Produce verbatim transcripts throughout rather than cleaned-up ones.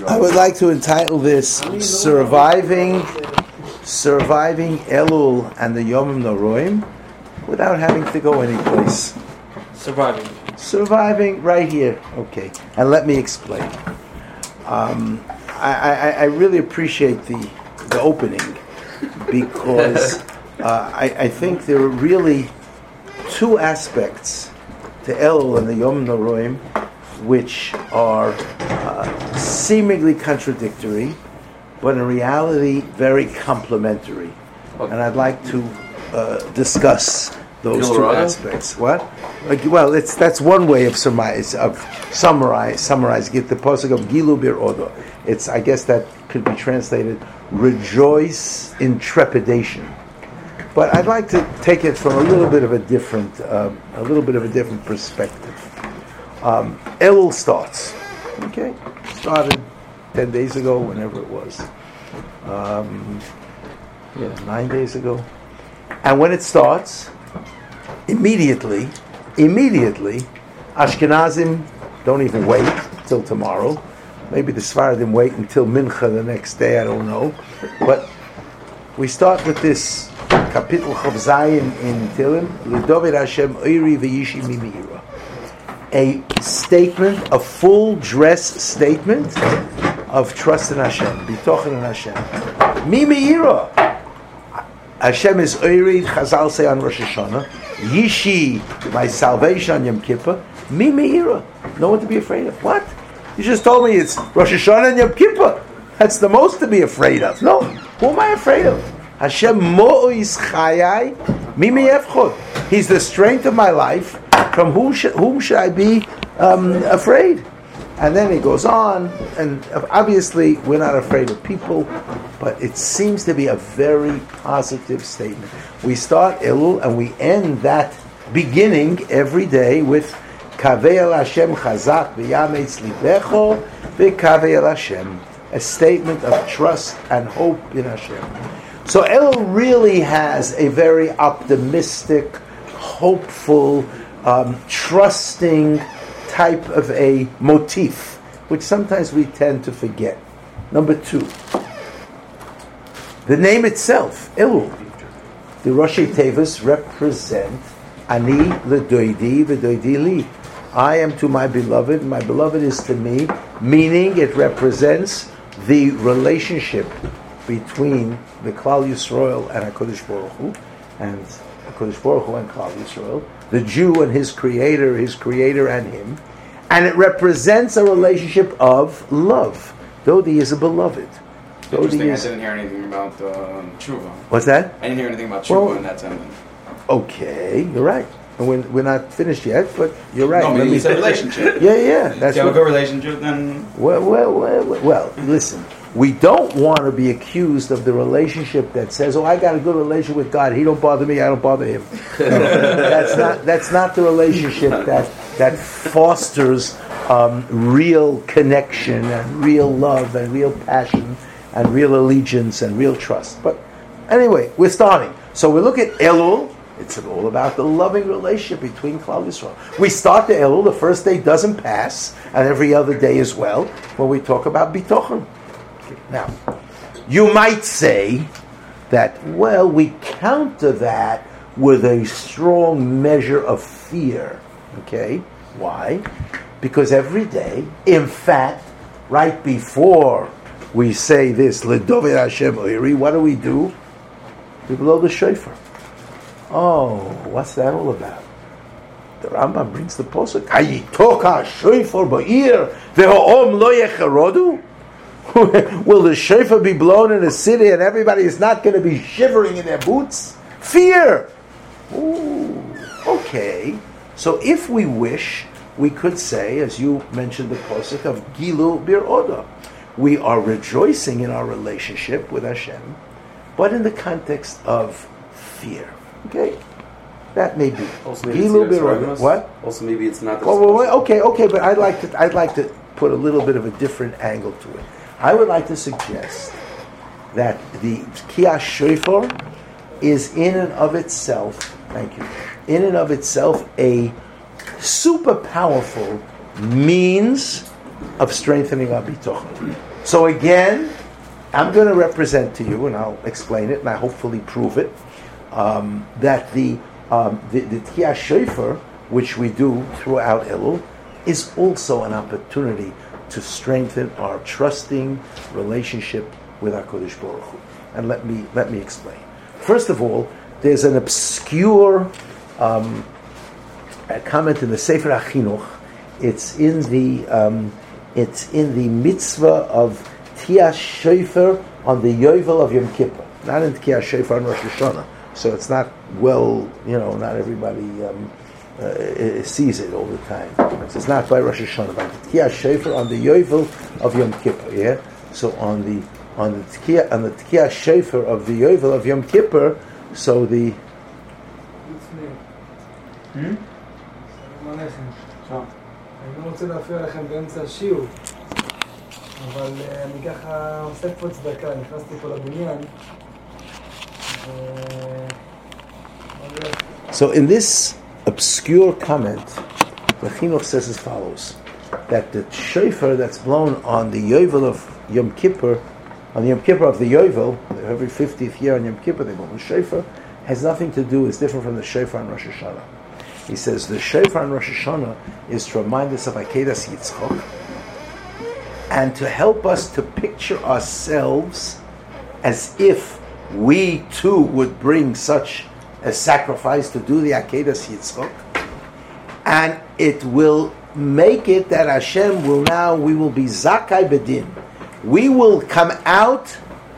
I would like to entitle this Surviving Surviving Elul and the Yomim Noroim without having to go anyplace. Surviving. Surviving right here. Okay. And let me explain. Um, I, I, I really appreciate the, the opening because uh, I, I think there are really two aspects to Elul and the Yom Noroim which are uh, seemingly contradictory, but in reality very complementary. And I'd like to uh, discuss those two aspects. What? Like, well, it's that's one way of surmise of summarize summarize. Get the pasuk of Gilu Bir Odo. It's I guess that could be translated rejoice in trepidation. But I'd like to take it from a little bit of a different uh, a little bit of a different perspective. Um, Elul starts. Okay, started ten days ago, whenever it was. Um, yeah, nine days ago. And when it starts, immediately, immediately, Ashkenazim don't even wait till tomorrow. Maybe the Sfaradim wait until Mincha the next day, I don't know. But we start with this Kapitel Chav Zayin in Tilim, L'Dovid Hashem Oiri V'Yishi Mimira. A statement, a full dress statement of trust in Hashem, Bitochen in Hashem. Mimira. Hashem is Oiri, Chazal say on Rosh Hashanah. Yishi, my salvation on Yom Kippur. Mi Meira. No one to be afraid of. What? You just told me it's Rosh Hashanah and Yom Kippur. That's the most to be afraid of. No. Who am I afraid of? Hashem mo'is chayai mi me'efchod. He's the strength of my life. From whom should, whom should I be um, afraid? And then he goes on, and obviously we're not afraid of people, but it seems to be a very positive statement. We start Elul and we end that beginning every day with Kaveh el Hashem chazak v'yametz libecho v'kaveh el Hashem, a statement of trust and hope in Hashem. So Elul really has a very optimistic, hopeful, um, trusting type of a motif, which sometimes we tend to forget. Number two, the name itself, Elul. The Rosh Tevos represent Ani ledoidi v'doidi li. I am to my beloved, my beloved is to me, meaning it represents the relationship between the Klal Yisrael and HaKadosh Baruch Hu, and HaKadosh Baruch Hu and Klal Yisrael, the Jew and his creator, his creator and him, and it represents a relationship of love. Dodi is a beloved. Interesting, I didn't hear anything about uh, tshuva. What's that? I didn't hear anything about tshuva well, in that sentence. Okay, you're right. And we're, we're not finished yet, but you're right. No, but you said relationship. Yeah, yeah. That's if you have a good relationship, then... Well, well, well, well, well, listen. We don't want to be accused of the relationship that says, "Oh, I got a good relationship with God. He don't bother me. I don't bother him." No, that's not. That's not the relationship that that fosters um, real connection and real love and real passion and real allegiance and real trust. But anyway, we're starting. So we look at Elul. It's all about the loving relationship between Klal Yisrael. We start the Elul. The first day doesn't pass, and every other day as well. When we talk about Bitochen. Now, you might say that, well, we counter that with a strong measure of fear. Okay? Why? Because every day, in fact, right before we say this, L'Dovid Hashem Oiri, what do we do? We blow the shofar. Oh, what's that all about? The Rambam brings the posuk, Hayitoka shofar ba'ir, ve'ha'om lo yecharodu. Will the shofar be blown in a city and everybody is not going to be shivering in their boots? Fear! Ooh, okay. So if we wish, we could say, as you mentioned the posuk of Gilu Bir Oda, we are rejoicing in our relationship with Hashem, but in the context of fear. Okay? That may be. Also maybe Gilu Bir Oda. What? Also maybe it's not... Well, well, well, okay, okay, but I'd like to, I'd like to put a little bit of a different angle to it. I would like to suggest that the Kiyah Shofar is in and of itself, thank you, in and of itself a super powerful means of strengthening our bitochen. So again, I'm going to represent to you, and I'll explain it, and I hopefully prove it, um, that the um, the, the Tkiya Shofar, which we do throughout Elul, is also an opportunity to strengthen our trusting relationship with HaKadosh Baruch Hu. And let me let me explain. First of all, there's an obscure um, a comment in the Sefer HaChinuch. It's in the um, it's in the mitzvah of Tkiya Shofar on the Yovel of Yom Kippur, not in Tkiya Shofar on Rosh Hashanah. So it's not well, you know, not everybody um, uh, sees it all the time. So it's not by Rosh Hashanah, but the Tkiya Shofar on the Yovel of Yom Kippur. Yeah. So on the on the Tkiya on the Tkiya Shofar of the Yovel of Yom Kippur. So the Hmm? אני לא רוצה להפריע לכם באמצע השיעור, אבל אני ככה עושה קפוץ דקה, נכנסתי פה לבניין. So in this obscure comment, the Chinuch says as follows, that the shofar that's blown on the Yovel of Yom Kippur, on the Yom Kippur of the Yovel, every fiftieth year on Yom Kippur they blow the shofar, has nothing to do, is different from the shofar on Rosh Hashanah. He says the shofar on Rosh Hashanah is to remind us of Akedas Yitzchok and to help us to picture ourselves as if we too would bring such a sacrifice to do the Akedas Yitzchok, and it will make it that Hashem will now, we will be Zakai Bedin. We will come out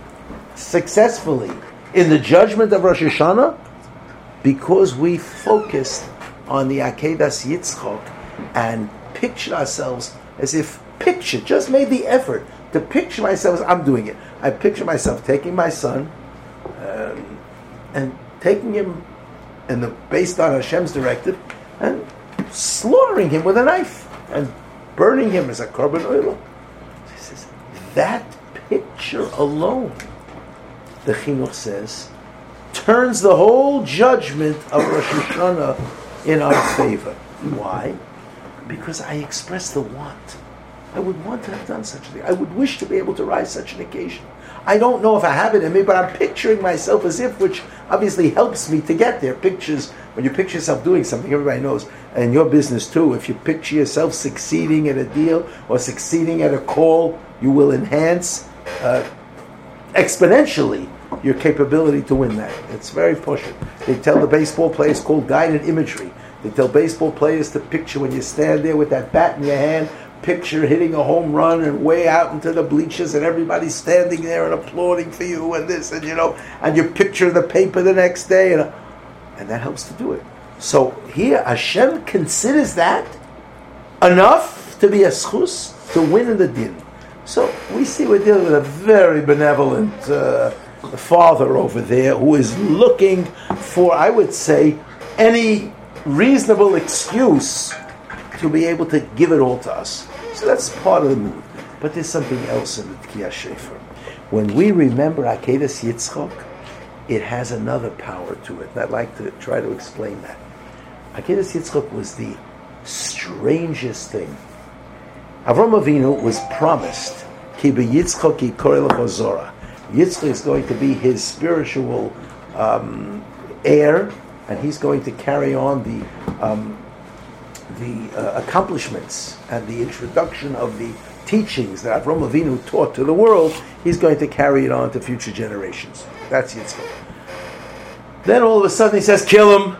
successfully in the judgment of Rosh Hashanah because we focused on the Akedas Yitzchok and picture ourselves as if, picture, just made the effort to picture myself as I'm doing it. I picture myself taking my son um, and taking him in the, based on Hashem's directive and slaughtering him with a knife and burning him as a korban oil. He says, that picture alone, the Chinuch says, turns the whole judgment of Rosh Hashanah in our favor. Why? Because I express the want. I would want to have done such a thing. I would wish to be able to rise such an occasion. I don't know if I have it in me, but I'm picturing myself as if, which obviously helps me to get there. Pictures, when you picture yourself doing something, everybody knows, and in your business too, if you picture yourself succeeding at a deal or succeeding at a call, you will enhance uh, exponentially your capability to win that. It's very pushing. They tell the baseball players, called guided imagery. They tell baseball players to picture when you stand there with that bat in your hand, picture hitting a home run and way out into the bleachers and everybody's standing there and applauding for you and this and you know, and you picture the paper the next day and, and that helps to do it. So here Hashem considers that enough to be a schus to win in the din. So we see we're dealing with a very benevolent uh, father over there who is looking for, I would say, any reasonable excuse to be able to give it all to us. So that's part of the mood. But there's something else in the Tkiya Shofar. When we remember Akedas Yitzchok, it has another power to it. And I'd like to try to explain that. Akedas Yitzchok was the strangest thing. Avram Avinu was promised, Ki b'Yitzchok yikoreh lecho Zorah. Yitzchok is going to be his spiritual um, heir, and he's going to carry on the um, the uh, accomplishments and the introduction of the teachings that Avram Avinu taught to the world. He's going to carry it on to future generations. That's Yitzchak. Then all of a sudden he says, kill him.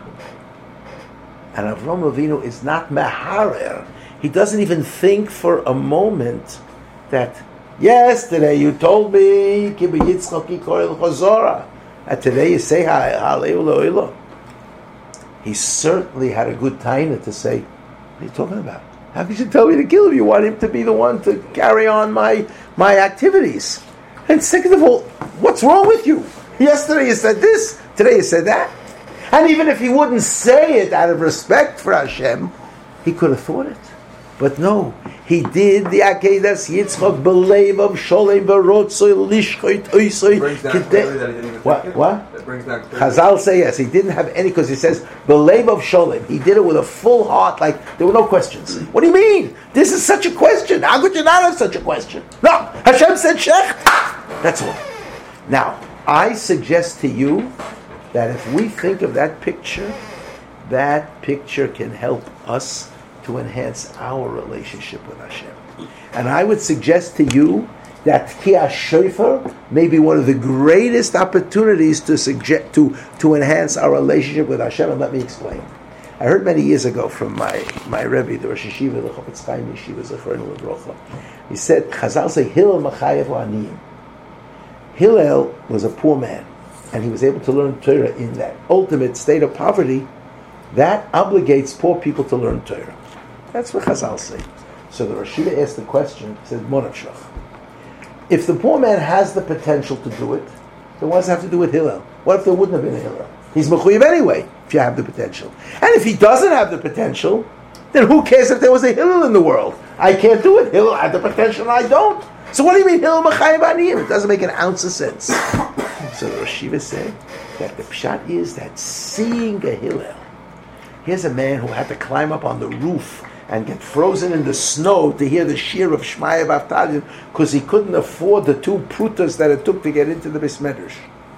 And Avram Avinu is not meharer. He doesn't even think for a moment that, yesterday you told me, Ki b'Yitzchak yikoreh lecho Zorah, and today you say, Ha'aleu lo'ilo. He certainly had a good taina to say, what are you talking about? How could you tell me to kill him? You want him to be the one to carry on my my activities. And second of all, what's wrong with you? Yesterday you said this, today you said that. And even if he wouldn't say it out of respect for Hashem, he could have thought it. But no, he did the Akedas Yitzchok b'leiv of Sholem v'rotzoi lishchoit oisoi. Brings down clearly that he didn't even What? think it. What? That brings that clear. Chazal say yes. He didn't have any, because he says, B'leiv of Sholem. He did it with a full heart, like there were no questions. What do you mean? This is such a question. How could you not have such a question? No. Hashem said Shech. That's all. Now, I suggest to you that if we think of that picture, that picture can help us to enhance our relationship with Hashem. And I would suggest to you that Tkiyah Shofar may be one of the greatest opportunities to suggest to, to enhance our relationship with Hashem. And let me explain. I heard many years ago from my, my Rebbe, the Rosh Yeshiva, the Chofetz Chaim Yeshiva, Zechronu L'Brocha. He said, Chazal say, Hillel Machayev Aniyim. Hillel was a poor man, and he was able to learn Torah in that ultimate state of poverty. That obligates poor people to learn Torah. That's what Chazal say. So the Rosh Yeshiva asked the question, he said, Monach. If the poor man has the potential to do it, then what does it have to do with Hillel? What if there wouldn't have been a Hillel? He's mechuyev anyway, if you have the potential. And if he doesn't have the potential, then who cares if there was a Hillel in the world? I can't do it. Hillel had the potential and I don't. So what do you mean Hillel Machayev Aniyim? It doesn't make an ounce of sense. So the Rosh Yeshiva said that the pshat is that seeing a Hillel, here's a man who had to climb up on the roof and get frozen in the snow to hear the shir of Shmaya Bavtalion because he couldn't afford the two prutas that it took to get into the Beis Medrash.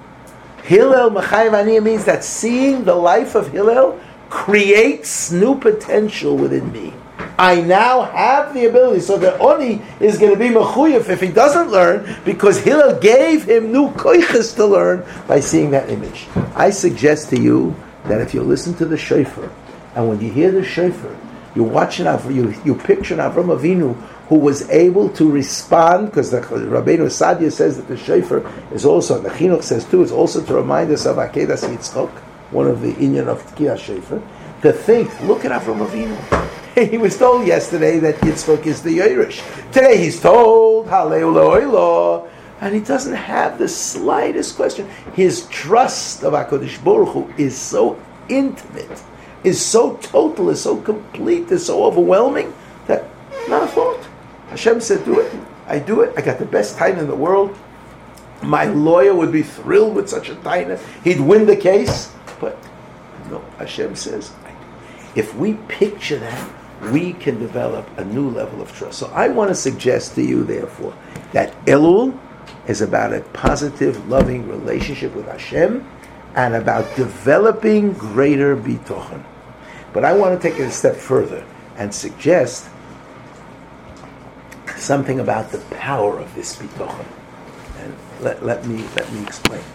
Hillel Machayev Aniyim means that seeing the life of Hillel creates new potential within me. I now have the ability, so the Oni is going to be mechuyev if he doesn't learn, because Hillel gave him new koiches to learn by seeing that image. I suggest to you that if you listen to the shofar, and when you hear the shofar, you watch an Av- you you picture an Avram Avinu who was able to respond, because the Rabbeinu Sadia says that the shofar is also, the Chinuch says too, is also to remind us of Akedas Yitzchok, one of the inyan of Tkiyah shofar, to think, look at Avram Avinu. He was told yesterday that Yitzchok is the Yerush. Today he's told, Hallelu Lo'ilo, and he doesn't have the slightest question. His trust of HaKadosh Baruch Hu is so intimate, is so total, is so complete, is so overwhelming, that not a thought. Hashem said, do it. I do it. I got the best taina in the world. My lawyer would be thrilled with such a taina. He'd win the case. But no, Hashem says, I do. If we picture that, we can develop a new level of trust. So I want to suggest to you, therefore, that Elul is about a positive, loving relationship with Hashem and about developing greater bitochen. But I want to take it a step further and suggest something about the power of this bitochen. And let, let me let me explain.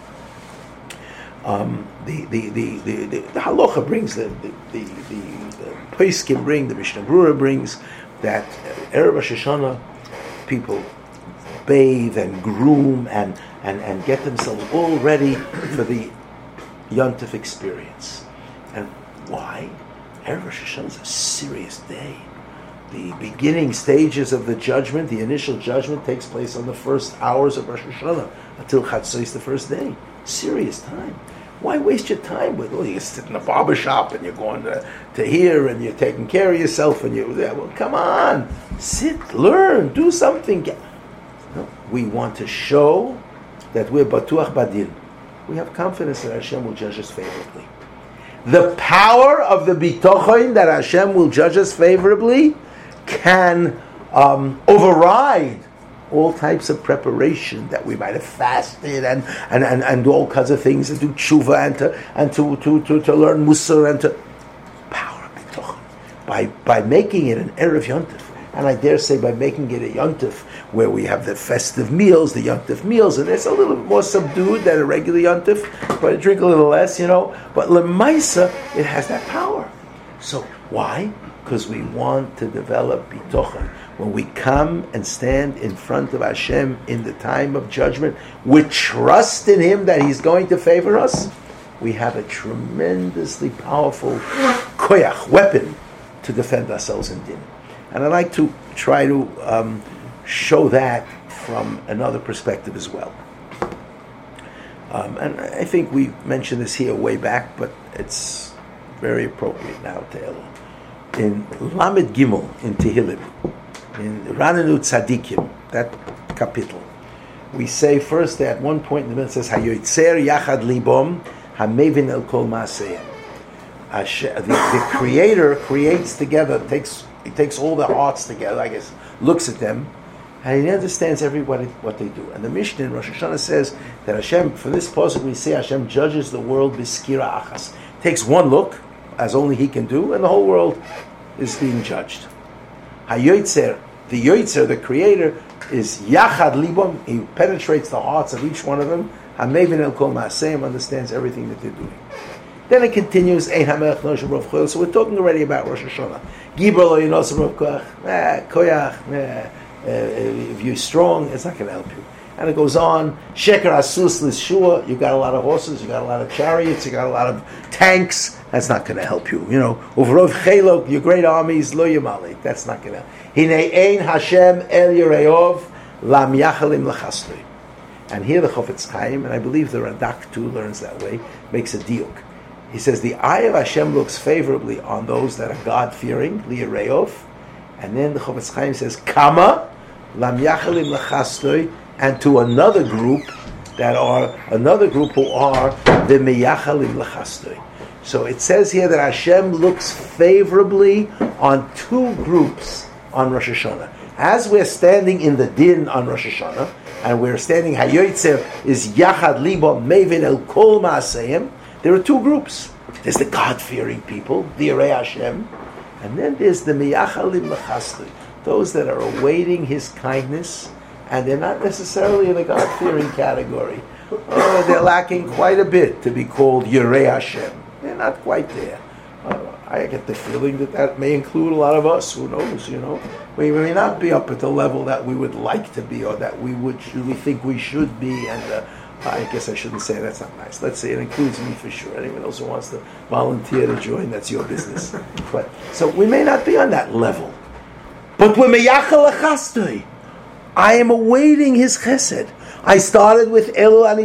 Um, the, the, the, the, the, the halacha brings, the the, the, the, the Poskim bring, the Mishnah Brura brings, that uh, Erev Rosh Hashanah, people bathe and groom and, and, and get themselves all ready for the Yontif experience. And why? Erev Rosh Hashanah is a serious day. The beginning stages of the judgment, the initial judgment, takes place on the first hours of Rosh Hashanah until Chatzos, the first day. Serious time. Why waste your time with, oh, you sit in a barber shop and you're going to, to here and you're taking care of yourself and you're there. Well, come on. Sit, learn, do something. No, we want to show that we're Batuach Badin. We have confidence that Hashem will judge us favorably. The power of the bitochen that Hashem will judge us favorably can um, override all types of preparation that we might have fasted and, and, and, and do all kinds of things and do tshuva and to and to, to, to, to learn musar and to power of bitochen by by making it an erev yontif, and I dare say by making it a yontif where we have the festive meals, the yontif meals, and it's a little more subdued than a regular yontif, but I drink a little less, you know. But lemaisa, it has that power. So why? Because we want to develop bitochen. When we come and stand in front of Hashem in the time of judgment, with trust in Him that He's going to favor us, we have a tremendously powerful koyach, weapon, to defend ourselves in din. And I'd like to try to um, show that from another perspective as well. Um, and I think we mentioned this here way back, but it's very appropriate now to Elul. In Lamed Gimel, in Tehillim, in Ranenu Tzadikim, that kapitel, we say first at one point in the middle it says Hayoitzer Yachad Libom Hamevin El Kol Maaseyim. The, the Creator creates together, takes he takes all the hearts together, I guess, looks at them, and he understands everybody what they do. And the Mishnah in Rosh Hashanah says that Hashem, for this pasuk we say Hashem judges the world b'skira achas. Takes one look, as only He can do, and the whole world is being judged. Hayoitzer, the Yoitzer, the Creator, is Yachad Libom. He penetrates the hearts of each one of them. Hamevin El Kol Maaseyim, understands everything that they're doing. Then it continues, Ein HaMelech Noshim Rav Choel. So we're talking already about Rosh Hashanah. Gibor Lo Yinosim Rav Koach. Koyach. If you're strong, it's not going to help you. And it goes on. Sheker Asus Lishua. You got a lot of horses. You got a lot of chariots. You got a lot of tanks. That's not going to help you. You know, Uvrov Chelok, your great armies, Lo Yamali. That's not going to help. Hinei Ein Hashem El Yereov Lam Yachalim Lachastoi. And here the Chofetz Chaim, and I believe the Radak too learns that way, makes a diuk. He says the eye of Hashem looks favorably on those that are God-fearing, li'ereov, and then the Chofetz Chaim says kama lam yachalim lachastoi, and to another group that are another group who are the meyachalim lachastoi. So it says here that Hashem looks favorably on two groups on Rosh Hashanah. As we're standing in the din on Rosh Hashanah, and we're standing Hayoitzer is Yachad Libo Mevin El Kol Maaseyim. There are two groups. There's the God-fearing people, the Yerei Hashem, and then there's the Miyachalim Lachastoi, those that are awaiting His kindness, and they're not necessarily in the God-fearing category. Oh, they're lacking quite a bit to be called Yerei Hashem. They're not quite there. Uh, I get the feeling that that may include a lot of us. Who knows? You know, we may not be up at the level that we would like to be, or that we would, we think we should be, and. Uh, I guess I shouldn't say that's not nice. Let's say it includes me for sure. Anyone else who wants to volunteer to join, that's your business. But so we may not be on that level. But we're meyachal achastoi. I am awaiting His chesed. I started with Elu ani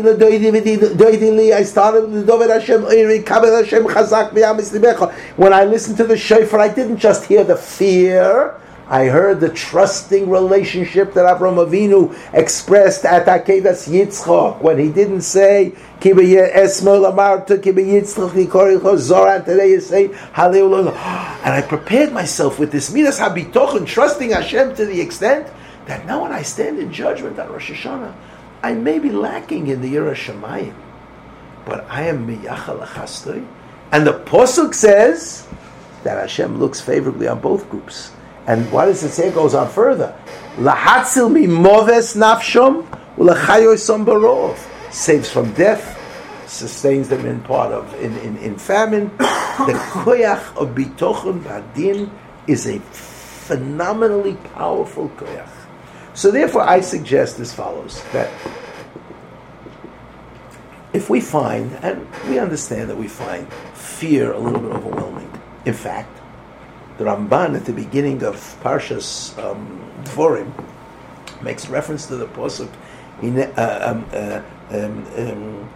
doidi li. I started with Doved Hashem Oiri Kabel Hashem Chazak B'Yamis Libecha. When I listened to the shofar, I didn't just hear the fear. I heard the trusting relationship that Avraham Avinu expressed at Akedas Yitzchak when he didn't say Ki be'esmo lamarta Ki be'yitzchak nikoricho Zoran. Today you say Hallelujah. And I prepared myself with this midas habitochen, trusting Hashem to the extent that now when I stand in judgment on Rosh Hashanah, I may be lacking in the Yirah Shamayim, but I am miyachal achastoi. And the Pasuk says that Hashem looks favorably on both groups. And what does it say? It goes on further. Lahatzil mi moves nafshom u'lachayosam barov. Saves from death, sustains them in part of in, in, in famine. The koyach of bitochon b'adin is a phenomenally powerful koyach. So therefore, I suggest as follows: that if we find, and we understand that we find fear a little bit overwhelming. In fact, the Ramban at the beginning of Parshas um, Dvorim makes reference to the pasuk in um, uh, um, um,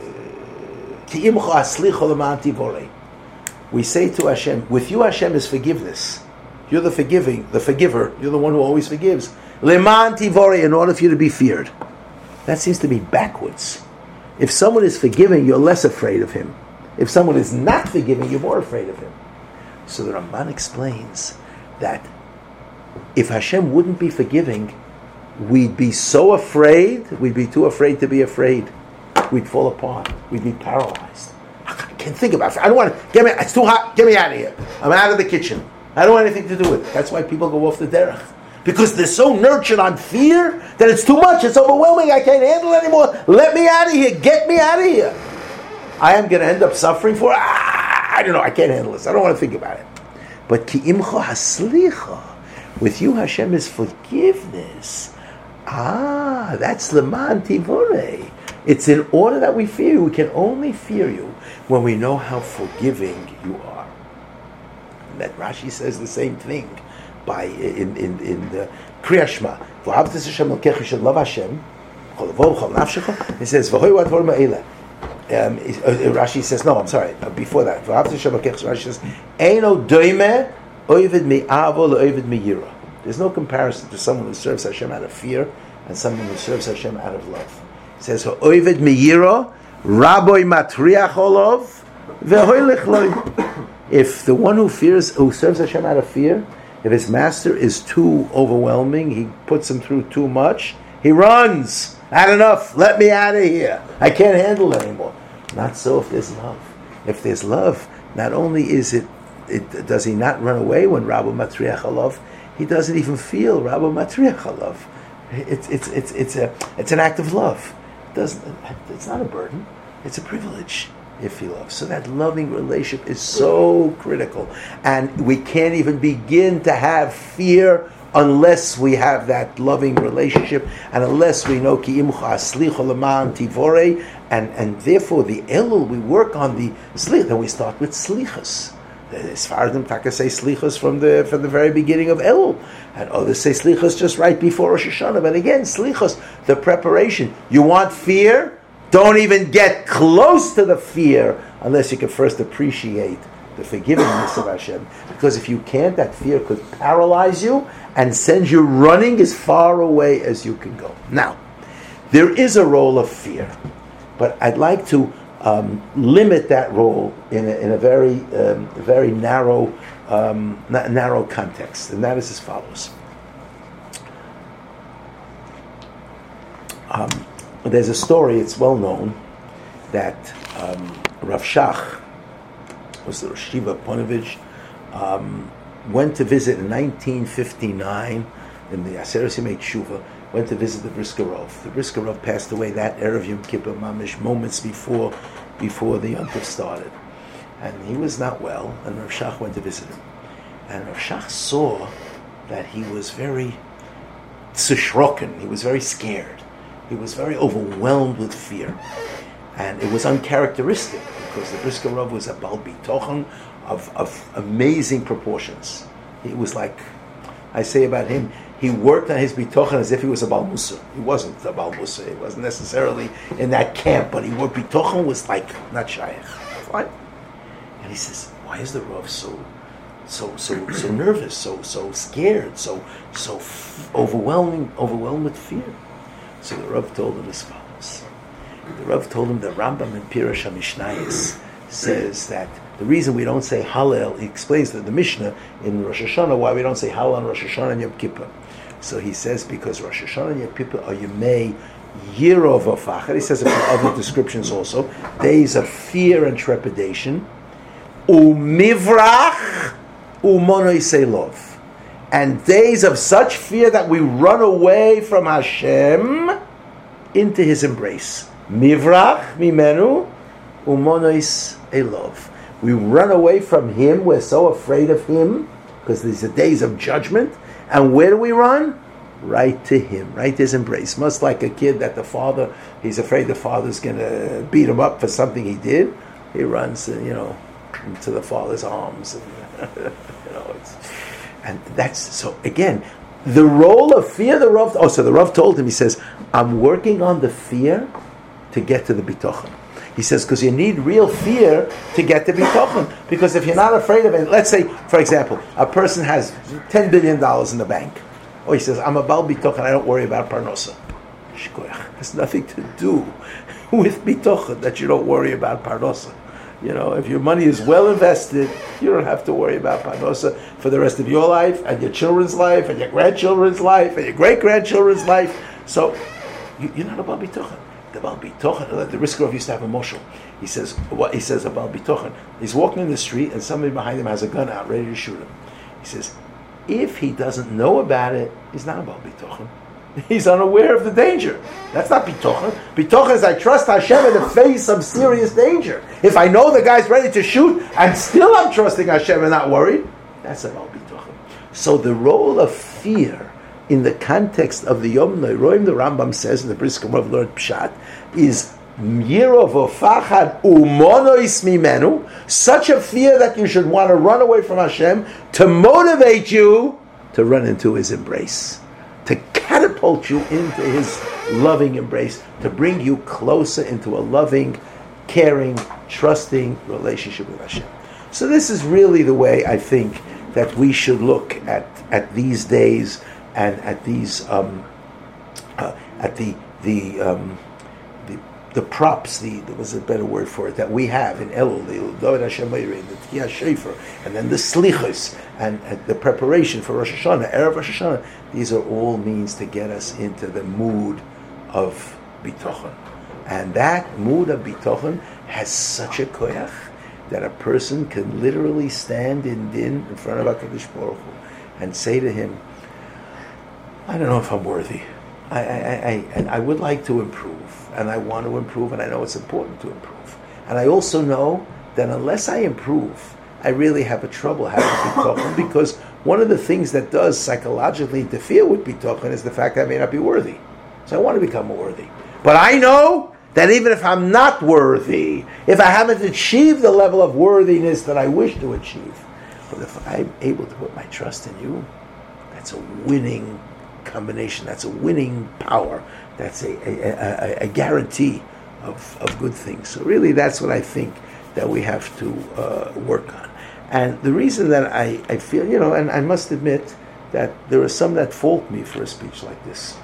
uh, we say to Hashem, with you Hashem is forgiveness. You're the forgiving, the forgiver. You're the one who always forgives. Leman tivore, in order for you to be feared. That seems to be backwards. If someone is forgiving, you're less afraid of him. If someone is not forgiving, you're more afraid of him. So the Ramban explains that if Hashem wouldn't be forgiving, we'd be so afraid, we'd be too afraid to be afraid. We'd fall apart. We'd be paralyzed. I can't think about it. I don't want to, get me, it's too hot, get me out of here. I'm out of the kitchen. I don't want anything to do with it. That's why people go off the derech. Because they're so nurtured on fear that it's too much, it's overwhelming, I can't handle it anymore. Let me out of here, get me out of here. I am going to end up suffering for, ah, I don't know, I can't handle this. I don't want to think about it. But ki imcha haslicha, with you Hashem is forgiveness. Ah, that's leman tivore. It's in order that we fear you. We can only fear you when we know how forgiving you are. And that Rashi says the same thing by in in in the Kriya Shema. V'ahavtas Hashem l'kecha, you should love Hashem. He says v'hoy v'advar ma'ila. Um, Rashi says no. I'm sorry. Before that, Rashi says, "Eino doime oived mi'avo le'oived mi'yira." There's no comparison to someone who serves Hashem out of fear and someone who serves Hashem out of love. It says, "Ha'oived miyiro, Rabbi matriach olov, ve'hoylech loy." If the one who fears, who serves Hashem out of fear, if his master is too overwhelming, he puts him through too much, he runs. Had enough. Let me out of here. I can't handle it anymore. Not so if there's love. If there's love, not only is it, it does he not run away when Rabbi matriach olov, he doesn't even feel Rabbi matriach olov. It's it's it's it's a it's an act of love. It doesn't it's not a burden. It's a privilege if he loves. So that loving relationship is so critical, and we can't even begin to have fear unless we have that loving relationship, and unless we know ki imcha aslicha leman tivore, and and therefore the elul, we work on the slich. Then we start with slichas. As far as them taka say slichas from the from the very beginning of Elul, and others say slichas just right before Rosh Hashanah. But again, slichas, the preparation. You want fear? Don't even get close to the fear unless you can first appreciate the forgivingness of Hashem. Because if you can't, that fear could paralyze you and send you running as far away as you can go. Now, there is a role of fear, but I'd like to Um, limit that role in a, in a very, um, very narrow, um, na- narrow context, and that is as follows. Um, there's a story; it's well known that um, Rav Shach, was the Rosh Yeshiva Ponevezh, um, went to visit in nineteen fifty-nine in the Aseret Yemei Tshuva. Went to visit the Brisker Rov. The Brisker Rov passed away that Erev Yom Kippur, mamish, moments before before the Yom Tov started. And he was not well, and Rav Shach went to visit him. And Rav Shach saw that he was very tzushroken, he was very scared. He was very overwhelmed with fear. And it was uncharacteristic, because the Brisker Rov was a Baal Bitochen of, of amazing proportions. He was like, I say about him, he worked on his bitochen as if he was a Baal Musa. He wasn't a Baal Musa. He wasn't necessarily in that camp, but he worked bitochen was like not shaykh. Fine. And he says, "Why is the Rav so, so, so, so nervous, so, so scared, so, so f- overwhelming, overwhelmed with fear?" So the Rav told him as follows. The Rav told him that Rambam in Pirush HaMishnayos says that the reason we don't say Hallel, he explains that the Mishnah in Rosh Hashanah, why we don't say Hallel on Rosh Hashanah and Yom Kippur. So he says, because Rosh Hashanah and Yom Kippur are Yemei Yirov Ofachar. He says it for other descriptions also. Days of fear and trepidation. Umivrach umonoi selov. And days of such fear that we run away from Hashem into His embrace. Mivrach mimenu umonois elov. We run away from Him. We're so afraid of Him because these are days of judgment. And where do we run? Right to Him, right to His embrace. Much like a kid that the father, he's afraid the father's going to beat him up for something he did. He runs, you know, into the father's arms. And, you know, it's, and that's, so again, the role of fear, the Rav, oh, so the Rav told him, he says, I'm working on the fear to get to the bitochen. He says, because you need real fear to get to bitochen. Because if you're not afraid of it, let's say, for example, a person has ten billion dollars in the bank. Or he says, I'm a Baal Bitochen, I don't worry about parnosa. Shkoyach. Has nothing to do with bitochen, that you don't worry about parnosa. You know, if your money is well invested, you don't have to worry about parnosa for the rest of your life, and your children's life, and your grandchildren's life, and your great-grandchildren's life. So, you, you're not a Baal Bitochen. The Baal Bitochen, the Brisker Rov used to have a moshel. He says, what he says about Bitochen. He's walking in the street and somebody behind him has a gun out, ready to shoot him. He says, if he doesn't know about it, he's not a Baal Bitochen. He's unaware of the danger. That's not Bitochen. Bitochen is I trust Hashem in the face of serious danger. If I know the guy's ready to shoot and still I'm trusting Hashem and not worried, that's a Baal Bitochen. So the role of fear in the context of the Yom Noiroim, the Rambam says, and the Brisker Rov learned Pshat, is Yirov Ofachad Umonois Mimenu, such a fear that you should want to run away from Hashem to motivate you to run into His embrace, to catapult you into His loving embrace, to bring you closer into a loving, caring, trusting relationship with Hashem. So this is really the way I think that we should look at, at these days and at these um, uh, at the the, um, the the props. The there was a better word for it that we have in Elul, the David Hashemayri, the Tiyah Shefer, and then the Slichus and, and the preparation for Rosh Hashanah, Erev Rosh Hashanah. These are all means to get us into the mood of bitochen, and that mood of bitochen has such a koyach that a person can literally stand in din in front of HaKadosh Baruch Hu and say to him, I don't know if I'm worthy. I, I, I, and I would like to improve, and I want to improve, and I know it's important to improve. And I also know that unless I improve, I really have a trouble having bitochen, because one of the things that does psychologically interfere with bitochen is the fact that I may not be worthy. So I want to become worthy. But I know that even if I'm not worthy, if I haven't achieved the level of worthiness that I wish to achieve, but if I'm able to put my trust in you, that's a winning combination. That's a winning power. That's a, a, a, a guarantee of, of good things. So really, that's what I think that we have to uh, work on. And the reason that I, I feel, you know, and I must admit that there are some that fault me for a speech like this.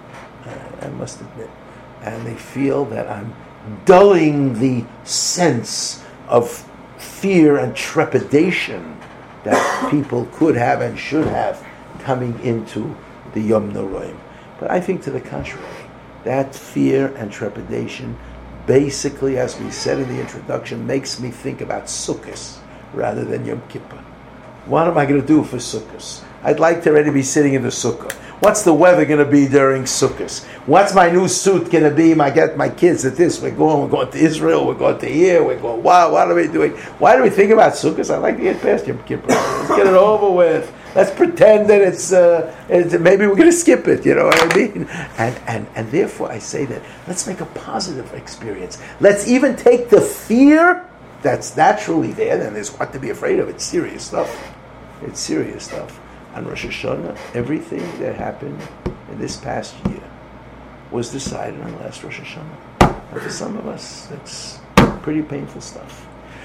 Uh, I must admit. And they feel that I'm dulling the sense of fear and trepidation that people could have and should have coming into the Yom Noraim. But I think to the contrary, that fear and trepidation basically, as we said in the introduction, makes me think about Sukkot rather than Yom Kippur. What am I going to do for Sukkot? I'd like to already be sitting in the Sukkah. What's the weather going to be during Sukkot? What's my new suit going to be? I get my kids at this. We're going. We're going to Israel. We're going to here. We're going. Wow. What are we doing? Why do we think about Sukkot? I like to get past Yom Kippur. Let's get it over with. Let's pretend that it's, uh, it's maybe we're going to skip it. You know what I mean? And and and therefore I say that let's make a positive experience. Let's even take the fear that's naturally there. And there's what to be afraid of. It's serious stuff. It's serious stuff. On Rosh Hashanah, everything that happened in this past year was decided on last Rosh Hashanah. And for some of us, that's pretty painful stuff.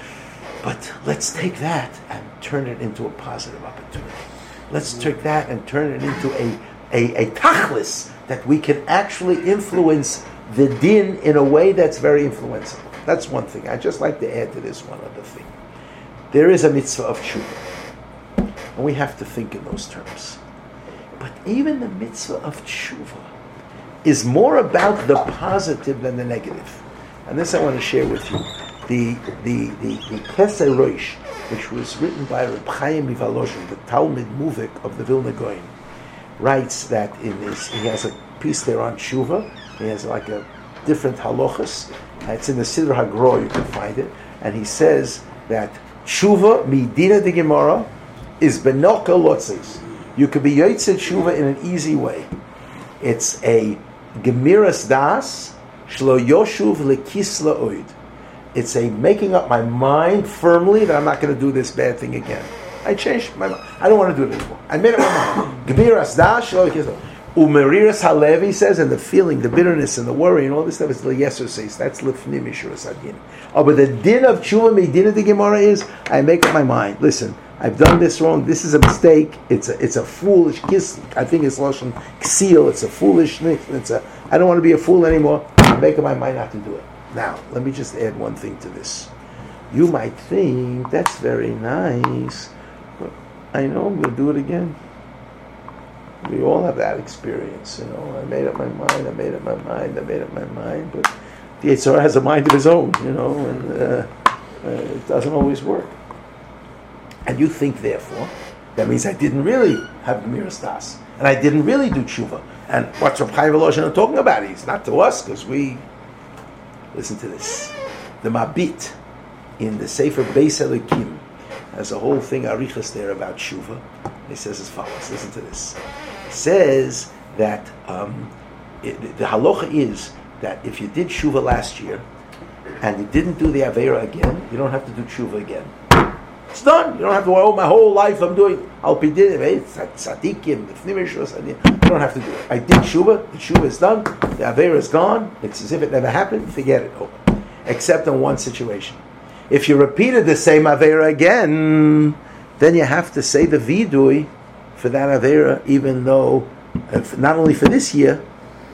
But let's take that and turn it into a positive opportunity. Let's take that and turn it into a, a, a tachlis that we can actually influence the din in a way that's very influenceable. That's one thing. I'd just like to add to this one other thing. There is a mitzvah of tshuva. And we have to think in those terms. But even the mitzvah of tshuva is more about the positive than the negative. And this I want to share with you. The the the, the Kesser Rosh, which was written by Reb Chaim Mivaloshin, the Talmud Muvik of the Vilna Gaon, writes that in this, he has a piece there on tshuva. He has like a different halachas. It's in the Siddur HaGro, you can find it. And he says that tshuva midina de Gemara is benoka lotzis. You could be yotzei tshuva in an easy way. It's a gemiras das shlo yoshuv lekisla oid. It's a making up my mind firmly that I'm not going to do this bad thing again. I changed my mind. I don't want to do it anymore. I made up my mind. Gemiras das shlo lekisla. Umeriras halevi says, and the feeling, the bitterness, and the worry, and all this stuff is leyeser says. That's lefnim mishuras adin. Oh, but the din of tshuva midina de Gemara is I make up my mind. Listen. I've done this wrong. This is a mistake. It's a it's a foolish kiss. I think it's lashon ksil. It's a foolish thing. It's a. I don't want to be a fool anymore. I make up my mind not to do it. Now, let me just add one thing to this. You might think that's very nice, but I know I'm going to do it again. We all have that experience, you know. I made up my mind. I made up my mind. I made up my mind. But the Yetzer Hara has a mind of his own, you know, and uh, uh, it doesn't always work. And you think, therefore, that means I didn't really have Gemiras Das, and I didn't really do tshuva. And what's Reb Chaim Volozhin talking about? He's not to us, because we... Listen to this. The Mabit, in the Sefer Beis Elokim, has a whole thing, arichas there, about tshuva. He says as follows. Listen to this. He says that um, it, the halacha is that if you did tshuva last year, and you didn't do the Aveira again, you don't have to do tshuva again. It's done. You don't have to worry, oh, my whole life I'm doing Al Pidim, Tzadikim, you don't have to do it. I did Shuva, the Shuva is done, the Aveira is gone, it's as if it never happened, forget it, over. Except in one situation. If you repeated the same Aveira again, then you have to say the Vidui for that Aveira, even though, not only for this year,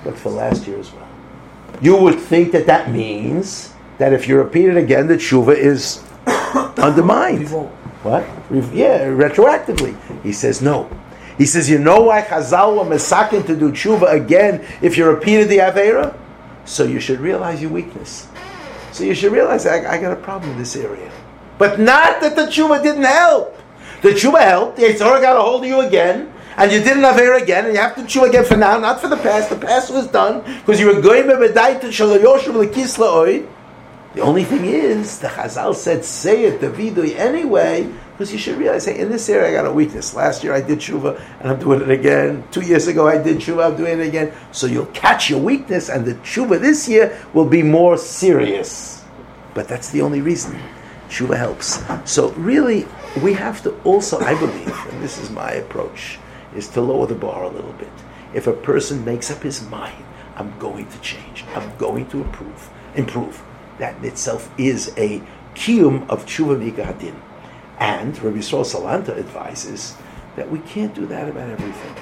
but for last year as well. You would think that that means that if you repeat it again, the tshuva is undermined. What? Yeah, retroactively. He says no. He says, you know why Chazal were mesakin to do tshuva again if you repeated the Aveira? So you should realize your weakness. So you should realize I, I got a problem in this area. But not that the tshuva didn't help. The tshuva helped. The Yetzer Hara got a hold of you again, and you did an Aveira again, and you have to tshuva again for now, not for the past. The past was done because you were going b'bedayt shelo yoshev lekis la'oid. The only thing is, the Chazal said, say it, the vidui, anyway, because you should realize, hey, in this area I got a weakness. Last year I did tshuva, and I'm doing it again. Two years ago I did tshuva, I'm doing it again. So you'll catch your weakness, and the tshuva this year will be more serious. But that's the only reason. Tshuva helps. So really, we have to also, I believe, and this is my approach, is to lower the bar a little bit. If a person makes up his mind, I'm going to change, I'm going to improve, improve. That in itself is a kiyum of tshuva mikahadin. And Rabbi Yisrael Salanta advises that we can't do that about everything.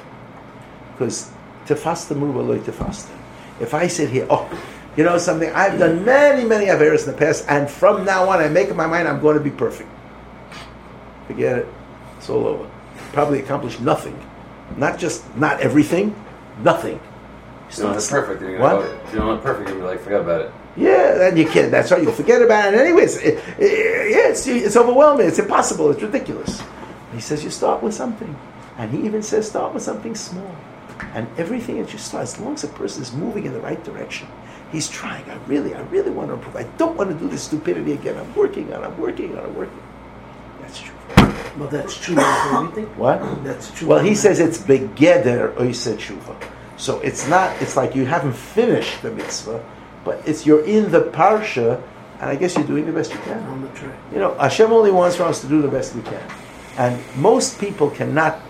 Because tefasta muva loy tefasta. If I sit here, oh, you know something, I've done many, many averos in the past, and from now on I make up my mind I'm going to be perfect. Forget it. It's all over. Probably accomplished nothing. Not just not everything, nothing. If you don't look perfect, you're what? gonna go, if you don't look perfect, you're gonna be like, forget about it. Yeah, then you can't. That's right. You'll forget about it. Anyways, it, it, yeah, it's, it's overwhelming. It's impossible. It's ridiculous. He says you start with something, and he even says start with something small, and everything that you start, as long as a person is moving in the right direction, he's trying. I really, I really want to improve. I don't want to do this stupidity again. I'm working on. I'm working on. I'm working. That's true. Well, that's true for everything. What? That's true. Well, he says it's begeder oiseh tshuva. So it's not. It's like you haven't finished the mitzvah. But it's you're in the parsha, and I guess you're doing the best you can. On the track. You know, Hashem only wants for us to do the best we can, and most people cannot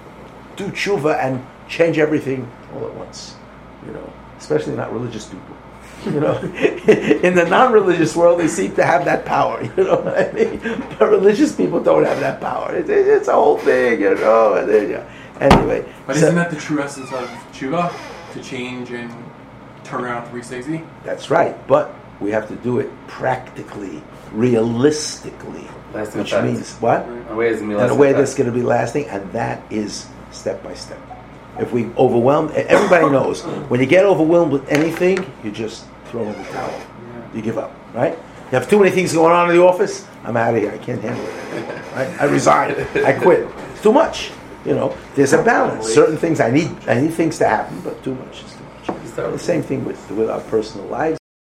do tshuva and change everything all at once. You know, especially not religious people. You know, in the non-religious world, they seem to have that power. You know what I mean? But religious people don't have that power. It, it, it's a whole thing. You know. And then, yeah. Anyway, but so, isn't that the true essence of tshuva? To change and turn around three sixty? That's right, but we have to do it practically, realistically, Lasting which effect. means what? In a way, it's gonna be In a lasting way effect. that's going to be lasting, and that is step by step. If we overwhelm, everybody knows when you get overwhelmed with anything, you just throw in the towel. You give up, right? You have too many things going on in the office. I'm out of here. I can't handle it. Right? I resign. I quit. It's too much. You know, there's a balance. Certain things I need. I need things to happen, but too much is too much. The same thing with with our personal lives.